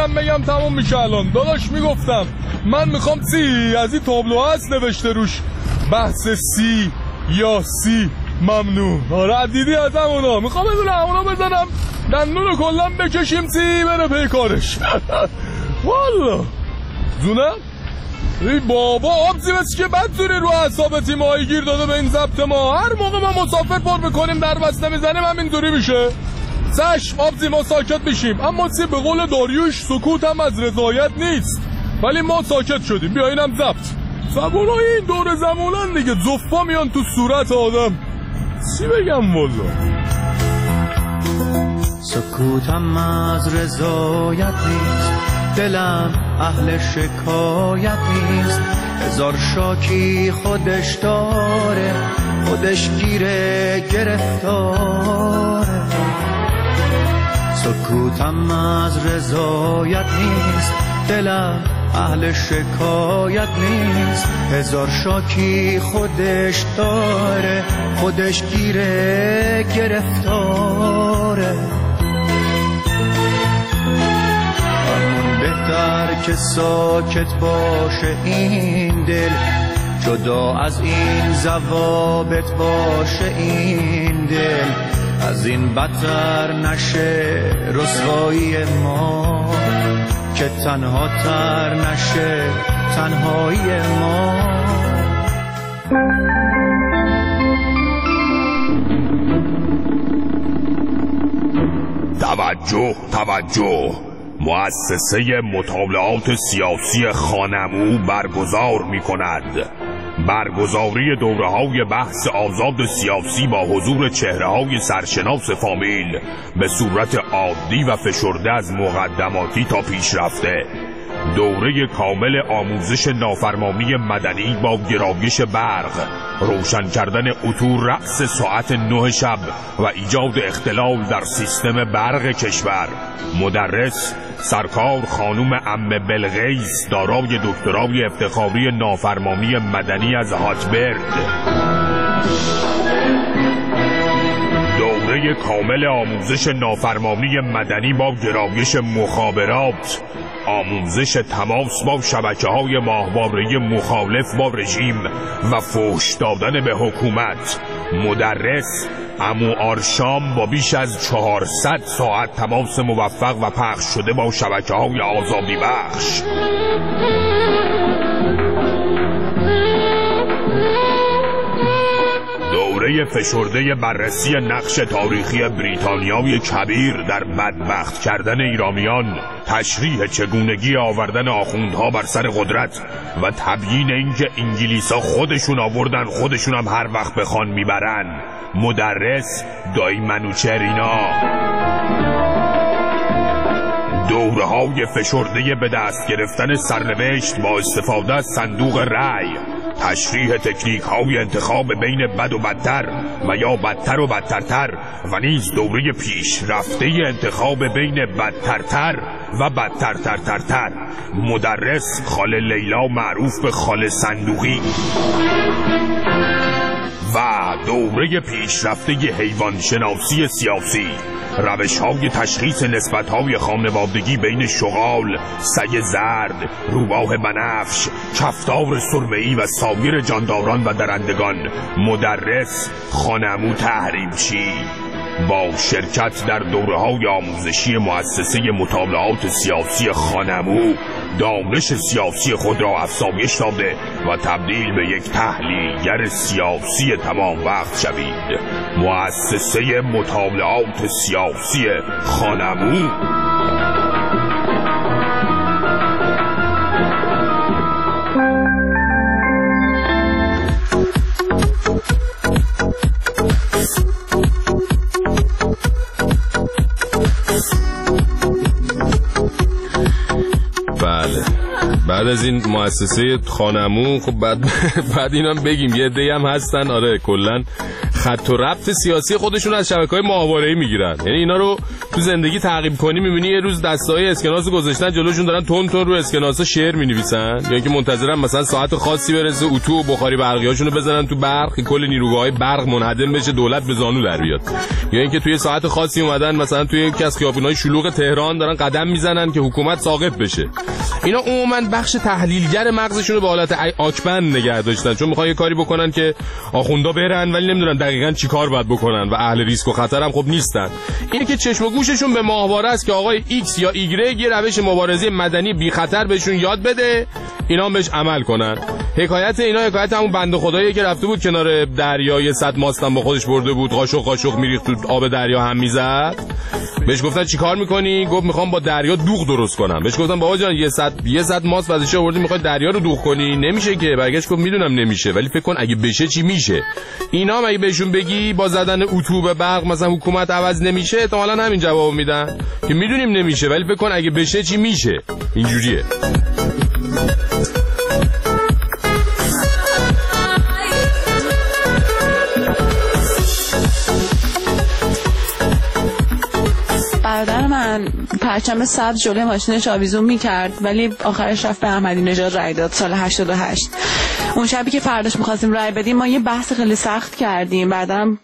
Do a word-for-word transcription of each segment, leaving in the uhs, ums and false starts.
بگم بگم تموم میشه الان. داداش میگفتم من میخوام سی از این تابلو هست نوشته روش بحث سی یا سی ممنون. آره دیدی از همونا میخوام بدون همونا بزنم دندونو کلم بکشیم سی بره پی کارش. والا زونه ای بابا آبزی بسی که بدزوری رو اعصاب تیمایی گیر داده به این ضبط ما. هر موقع ما مسافر پر بکنیم در بسته میزنیم همینطوری میشه. چشم آبزی ما ساکت میشیم، اما سی به قول داریوش سکوت هم از رضایت نیست. ولی ما ساکت شدیم. بیا اینم ضبط. زبونای این دور زمونن دیگه، زفا میان تو صورت آدم. چی بگم والا؟ سکوتم از رضایت نیست، دلم اهل شکایت نیست. هزار شاکی خودش داره، خودش گیره گرفتاره. سکوتم از رضایت نیست، دلم اهل شکایت نیست. هزار شاکی خودش داره، خودش گیره گرفتاره. همون بهتر که ساکت باشه این دل، جدا از این ضوابط باشه این دل. از این بدتر نشه رسوایی ما، که تنها تر نشه تنهایی ما. توجه توجه، مؤسسه مطالعات سیاسی خانمو برگزار می کند برگزاری دوره‌های بحث آزاد سیاسی با حضور چهره‌های سرشناس فامیل به صورت عادی و فشرده از مقدماتی تا پیشرفته. دوره کامل آموزش نافرمانی مدنی با گرایش برق، روشن کردن عطور رأس ساعت نه شب و ایجاد اختلال در سیستم برق کشور. مدرس سرکار خانم عمه بلقیس، دارای دکترای افتخاری نافرمانی مدنی از هاتبرد. دوره کامل آموزش نافرمانی مدنی با گرایش مخابرات، آموزش تماس با شبکه‌های ماهواره مخالف با رژیم و فحش دادن به حکومت. مدرس عمو آرشام با بیش از چهارصد ساعت تماس موفق و پخش شده با شبکه‌های آزادی بخش. دوره فشرده بررسی نقش تاریخی بریتانیای کبیر در بدبخت کردن ایرانیان، تشریح چگونگی آوردن آخوندها بر سر قدرت و تبیین اینکه انگلیسا خودشون آوردن خودشون هم هر وقت بخوان میبرن. مدرس دایی منوچهرینا. دوره‌های فشرده به دست گرفتن سرنوشت با استفاده از صندوق رأی، تشریح تکنیک های انتخاب بین بد و بدتر و یا بدتر و بدترتر و نیز دوره پیش رفته انتخاب بین بدترتر و بدترترترتر. مدرس خاله لیلا معروف به خاله صندوقی. و دوره پیشرفته حیوان شناسی سیاسی، روش های تشخیص نسبت های خانوادگی بین شغال، سگ زرد، روباه بنفش، کفتار سرمه‌ای و سایر جانداران و درندگان. مدرس خانمو تحریمچی. با شرکت در دوره‌های آموزشی مؤسسه مطالعات سیاسی خانمو، دانش سیاسی خود را افزایش داده و تبدیل به یک تحلیلگر سیاسی تمام وقت شوید. مؤسسه مطالعات سیاسی خانمو. بعد از این مؤسسه خانمو، خب بعد بعد اینا بگیم یه عده‌ای هم هستن آره کلا خط و ربط سیاسی خودشون از شبکه‌های ماهواره‌ای میگیرن. یعنی اینا رو تو زندگی تعقیب کنی می‌بینی یه روز دستای اسکناس گذاشتن جلوشون دارن تون تون رو اسکناسا شعر می‌نویسن، یا اینکه منتظرن مثلا ساعت خاصی برسه اتو و بخاری برقیاشونو بزنن تو برق که کل نیروگاه‌های برق منهدم بشه، دولت به زانو در بیاد. یا اینکه توی ساعت خاصی اومدن مثلا توی یکی از خیابون‌های شلوغ تهران دارن قدم میزنن که حکومت ساقط بشه. اینا عموما بخش تحلیلگر مغزشون رو به حالت آکبند نگه داشتن، چون میخوان یه کاری بکنن که آخوندا برن ولی نمیدونن دقیقاً چی کار باید بکنن و اهل ریسک و خطر هم خب نیستن. اینه که چشم و گوششون به ماهواره است که آقای ایکس یا ایگرگ یه روش مبارزه مدنی بی خطر بهشون یاد بده، اینا هم بهش عمل کنن. حکایت اینا حکایت همون بنده خدایی که رفته بود کنار دریا، یه صد ماستم با خودش برده بود، قاشق قاشق میریخت تو آب دریا هم میزد. بهش گفتن چیکار میکنی؟ گفت میخوام با دریا دوغ درست کنم. بهش گفتن بابا جان یه صد یه صد ماست واسه آوردی میخوای دریا رو دوغ کنی؟ نمیشه که. برگشت گفت میدونم نمیشه، ولی فکر کن اگه بشه چی میشه. اینا مگه بهشون بگی با زدن اتو به برق مثلا حکومت عوض نمیشه؟ احتمالاً همین جواب میدن که میدونیم نمیشه ولی فکر کن اگه بشه چی میشه. اینجوریه. برادر من پرچم سبز جلوی ماشینش آویزون میکرد ولی آخرش رفت به احمدی نژاد رای داد سال هشتاد و هشت. اون شبی که فرداش میخواستیم رای بدیم ما یه بحث خیلی سخت کردیم. بعدم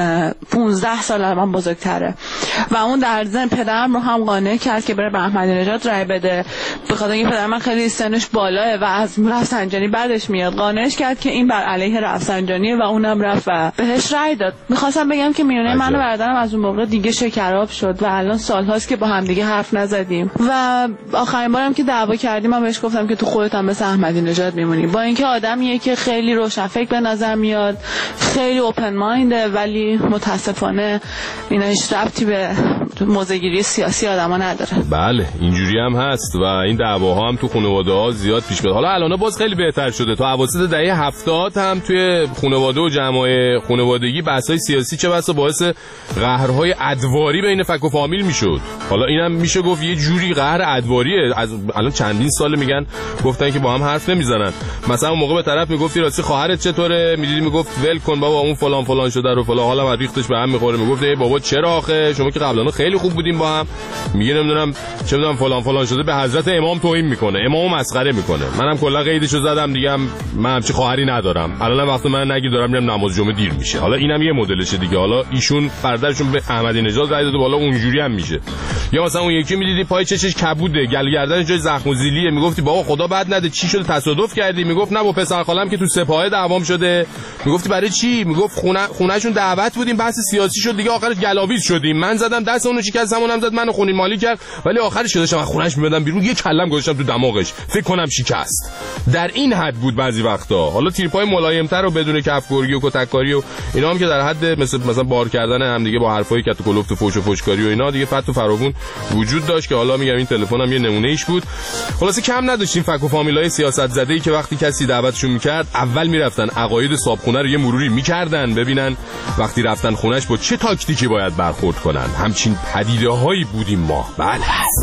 پونزده سال از من بزرگتره و اون در ضمن پدرم رو هم قانع کرد که بره به احمدی نژاد رای بده، به خاطر اینکه پدر من خیلی سنش بالاه و از رفسنجانی بعدش میاد. قانعش کرد که این بر علیه رفسنجانیه و اونم رفت و بهش رای داد. میخواستم بگم که میونه من و برادرم از اون موقع دیگه شکراب شد و الان سالهاست که با هم دیگه حرف نزدیم و آخرین بارم که دعوا کردیم من بهش گفتم که تو خودت هم مثل احمدی نژاد میمونی، با اینکه آدمیه که خیلی روشنفکر به نظر میاد، خیلی اوپن ماینده، ولی متاسفانه اینا هیچ ربطی به موضع‌گیری سیاسی آدما نداره. بله اینجوری هم هست و این دعواها هم تو خانواده‌ها زیاد پیش میاد. حالا الان باز خیلی بهتر شده. تا اواسط دهه هفتاد هم توی خانواده و جمعای خانوادگی بحث‌های سیاسی چه بسا باعث قهرهای ادواری بین فک و فامیل میشد. حالا اینم میشه گفت یه جوری قهر ادواریه. از الان چندین سال میگن گفتن که با هم حرف نمیزنن. مثلا اون موقع به طرف میگفتی راستی خواهرت چطوره؟ میدیدی میگفت ول کن بابا اون فلان فلان شده رو فلان، حالا ریختش به هم میخوره. میگفت ای بابا چرا آخه شما که قبلا خیلی خوب بودیم با هم. میگه نمیدونم چه میدونم فلان فلان شده، به حضرت امام توهین میکنه، امامو مسخره میکنه. منم کلا قیدشو زدم دیگه، من همچی خواهری ندارم. الان وقتی من نگی دارم میرم نماز جمعه دیر میشه. حالا اینم یه مدلشه دیگه. حالا ایشون برادرشون به احمدی نژاد رای داده، بالا اونجوری هم میشه. یا مثلا اون یکی میدیدی پای چشش کبوده، گل گردنش جای زخم و زیلیه، میگفتی بابا خدا بد نده چی شده تصادف کردی؟ میگفت نه با پسر خالم که تو سپاهه دعوام شده. میگفتی برای چی؟ میگفت خونه خونهشون دعوت بودیم بحث سیاسی شد دیگه، آخرش گلاویز شدیم. من زدم دست اونو شکستم، اونم زد منو خونین مالی کرد، ولی آخرش داشتم از خونهش میبردم بیرون یه کلم گذاشتم تو دماغش، فکر کنم شکست. در این حد بود بعضی وقتا. حالا تیرپای ملایم‌تر و بدون کفگرگی و کتککاری و اینا هم که در حد مثلا مثلا بار کردن هم دیگه با حرفای کت و کلفت و فوش و فوشکاری و اینا دیگه فت و فراوون وجود داشت که حالا میگم این تلفنم یه نمونه ایش بود. خلاصه کم نداشتیم فک و فامیلای سیاست زده‌ای که وقتی کسی دعوتشون میکرد اول میرفتن عقاید صابخونه رو یه مروری میکردن ببینن وقتی رفتن خونش با چه تاکتیکی باید برخورد کنن. همچین پدیده‌هایی بودیم ما. بله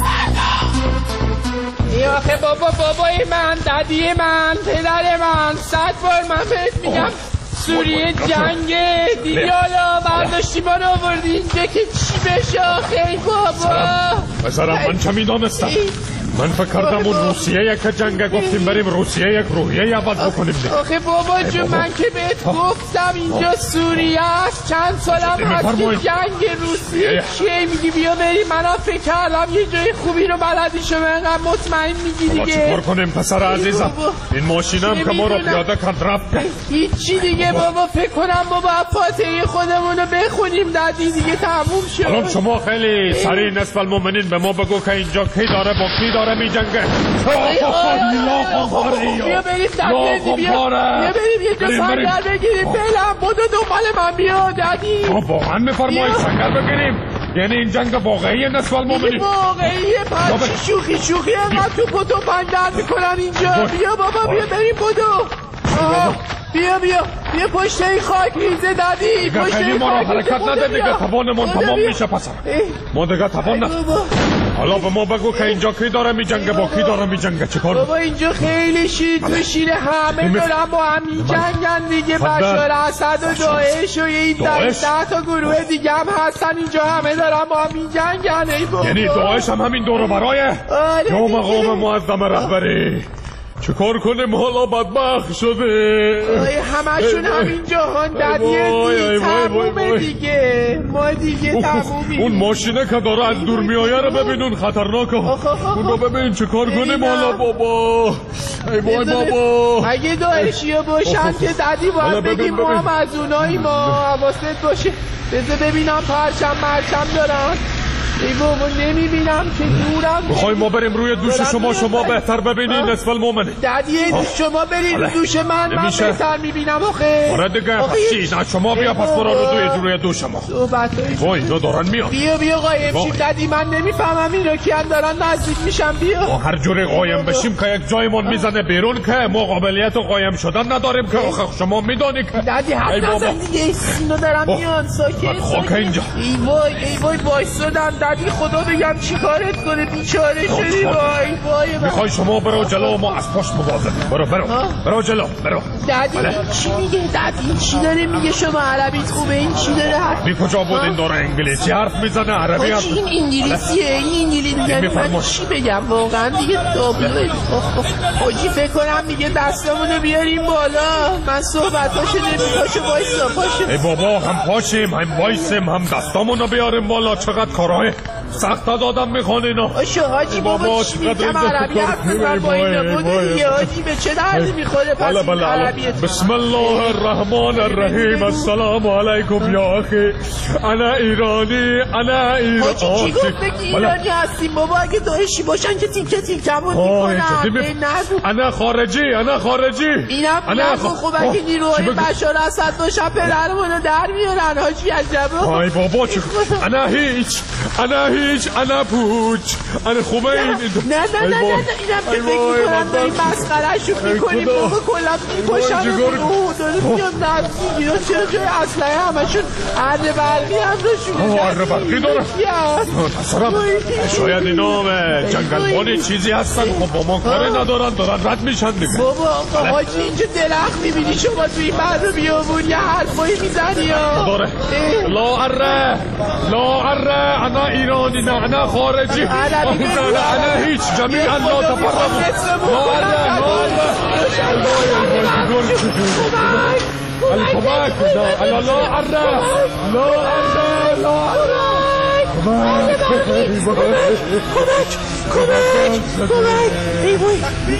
ای آخه بابا بابای من، ددی من، پدر من، صد بار من بهت میگم سوریه جنگه دیگه، حالا برداشتی من آوردی اینجا که چی بشه آخه ای بابا. بذارم من چه میدانستم؟ من فکر کردم اون روسیه یک جنگ گفتیم بریم روسیه یک روحیه اول بکنیم. آخه بابا جو من که بهت گفتم اینجا سوریه است، چند سالم هست که جنگ روسیه چیه میگی بیا بریم. منم فکر کردم یه جای خوبی رو بلدی شما انقدر مطمئن میگی دیگه. چیکار کنیم پسر عزیزم؟ این ماشینم که ما رو پیاده کرد رفت. هیچی دیگه بابا فکر کنم بابا فاتحه خودمون رو بخونیم دادی دیگه تموم شد. الان شما خیلی سریع نصف المؤمنین به ما بگو که اینجا کی داره با کی داره می جنگه. بیا بریم دادی، بیا بریم یه جا سنگر بگیریم. بلم بودو دنبال من بیا دادی. واقعا میفرمایی سنگر بگیریم؟ یعنی این جنگ واقعیه نصف المؤمنین؟ واقعیه. پس شوخی شوخی انقدر تو پتو بندر میکنن اینجا. بیا بابا بیا بریم بودو. بیا بیا بیا پشت این خاک ریزه دادی. پشت این خاک ریزه. حرکت نده دیگه، توانمون تمام میشه پسر. ما دیگه توان نه. حالا به ما بگو که اینجا کی داره میجنگه با کی داره میجنگه چه کار؟ بابا اینجا خیلی شیر تو شیر همه دارن با هم میجنگن دیگه. بشار اسد و داعش و این ده تا گروه دیگه هم هستن اینجا همه دارن با هم میجنگن. ای بابا یعنی داعش هم همین دور و برایه؟ یا مقام معظم رهبری چه کار کنیم حالا بدبخت شده؟ همشون همین جهان ددیه تمومه دیگه. ما دیگه تمومیم. اون ماشینه که داره از دور میایه رو ببین اون خطرناکه. اون رو ببین چه کار کنیم حالا بابا. ای وای بابا اگه داعشیه باشن که ددی باید بگیم ما هم از اونایی ما حواست باشه. بذار ببینم پرچم مرچم دارن. ای بابا نمیبینم که دورم. بخوای ما بریم روی دوش شما شما بهتر ببینین نصف المومنه. ددیه دوش شما برید رو دوش من من بهتر میبینم آخه. آره دیگه پس نه شما بیا پس برا رو دوی روی دوش ما. وای اینا دارن میان. بیا بیا قایم شیم ددی من نمیفهمم اینا کیان دارن نزدیک میشن. بیا ما هر جوری قایم بشیم که یک جایمون میزنه بیرون که ما قابلیت قایم شدن نداریم که آخه شما میدونی که ددی حد نزن دیگه اینا دارن میان ساکت. خاک اینجا. ای وای ای وای وایسادن ددی خدا بگم چی کارت کنه بیچاره شدی. وای وای میخوای شما برو جلو ما از پشت مواظب. برو برو برو جلو برو. ددی چی میگه ددی چی داره میگه شما عربیت خوبه این چی داره حرف بی کجا بود این داره انگلیسی حرف میزنه عربی حرف. این انگلیسیه این انگلیسی میگه من چی بگم واقعا دیگه تابلوه. حاجی فکر کنم میگه دستمونو بیاریم بالا. من صحبتاشو نمیپاشو وایسا پاشو. ای بابا هم پاشیم هم وایسیم هم دستامونو بیاریم بالا. چقدر کارهای سخت از آدم میخوان اینا. آشو حاجی بابا چی میگم عربی حرف بزن با اینا بودو دیگه. حاجی به چه دردی میخوره پس این عربیت. بسم الله الرحمن الرحیم. السلام علیکم یا اخی انا ایرانی انا ایرانی. حاجی چی گفت بگی ایرانی هستیم بابا؟ اگه داعشی باشن که تیکه تیکمون میکنن. انا خارجی انا خارجی. اینم نگو خوب اگه نیروهای بشار اسد باشن پدرمونو در میارن. حاجی عجبه. آی بابا چه انا هیچ انا هیچ انا پوچ انا خوبه این. نه نه نه نه اینم که فکر میکنم داریم مسخرهشو میکنیم بابا کلا میکشن و داره میاد نفسی گیرا چرا جای اسلحه همشون عرض برقی هم روشونه. عرض برقی داره اصلا شاید اینا جنگلبانی چیزی هستن خب با ما کاری ندارن دارن رد میشن دیگه. بابا حاجی اینجا درخت میبینی شما توی بعد بیابون یه حرفایی میزنی یا داره لا اره لا اره انا ایرانی نه انا خارجی انا هیچ جمیعا لا تفرقوا لا اره لا اره الکمک لا لا اره لا اره لا اره کمک کمک کمک ای وای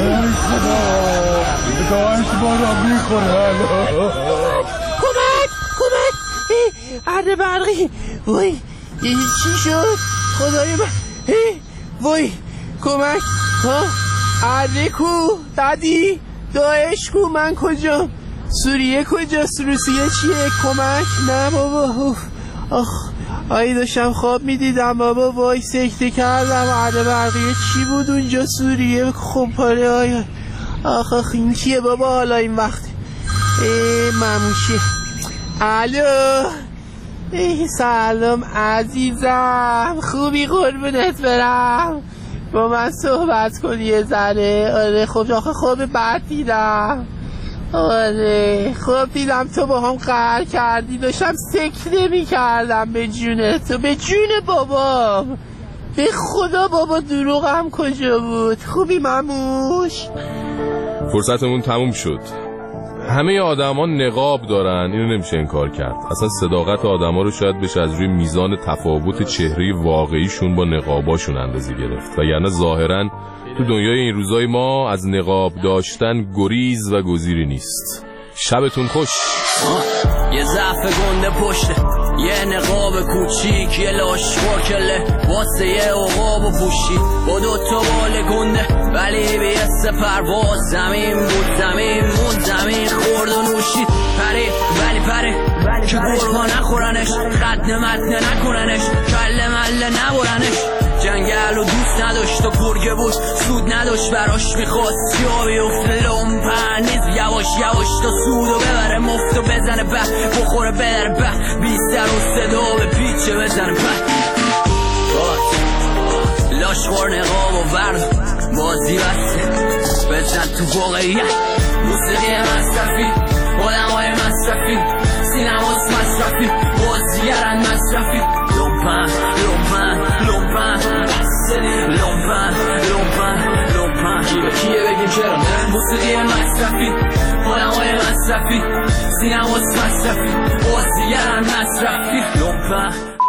داعش ما را میکنه. کمک کمک عرض برقی. وای چی شد خدای من. وای کمک ها عرض کو ددی داعش کو من کجا سوریه کجاست روسیه چیه کمک نه بابا. آخ آی داشتم خواب میدیدم بابا. وای سکته کردم. عرض برقی چی بود اونجا سوریه خمپاره آیا. آخ آخ این کیه بابا حالا این وقت ای مموشه. الو ای سلام عزیزم خوبی قربونت برم با من صحبت کنی یه ذره. آره خب آخه خواب بد دیدم. آره خواب دیدم تو با هم قهر کردی داشتم سکته می کردم به جون تو به جون بابام. به خدا بابا دروغم کجا بود. خوبی مموش؟ فرصتمون تموم شد. همه آدما نقاب دارن اینو نمیشه انکار کرد. اصلا صداقت آدما رو شاید بشه از روی میزان تفاوت چهره واقعیشون با نقاباشون اندازه گرفت. وگرنه ظاهرا تو دنیای این روزای ما از نقاب داشتن گریز و گزیری نیست. شبتون خوش. یه ضعف گنده پشته یه نقاب کوچیک یه لاش کله واسه یه عقاب و پوشی با دوتا بال گنده ولی به یه سپرواز زمین بود زمین مون زمین خورد و نوشید پره ولی پره که برها نخورنش خد متنه نکننش کله مله نبرنش جنگل و دوست نداشت و گرگه بود سود نداشت براش میخواست یا بیفته لومپن نیز یواش یواش تا سودو ببره مفت و بزنه به بخوره بدر به بیستر و صدا به پیچه بزنه به لا لاشخور نقاب و ورد بازی بسته بزن تو واقعیت موسیقی مصرفی آدمای مصرفی سینماس مصرفی بازیگرن مصرفی لومپن لومپن لومپن لومپن لومپن لومپن کیه کیه بگیم چرا نه موسیقی مصرفی آدمای مصرفی سینماس مصرفی بازیگرن مصرفی لومپن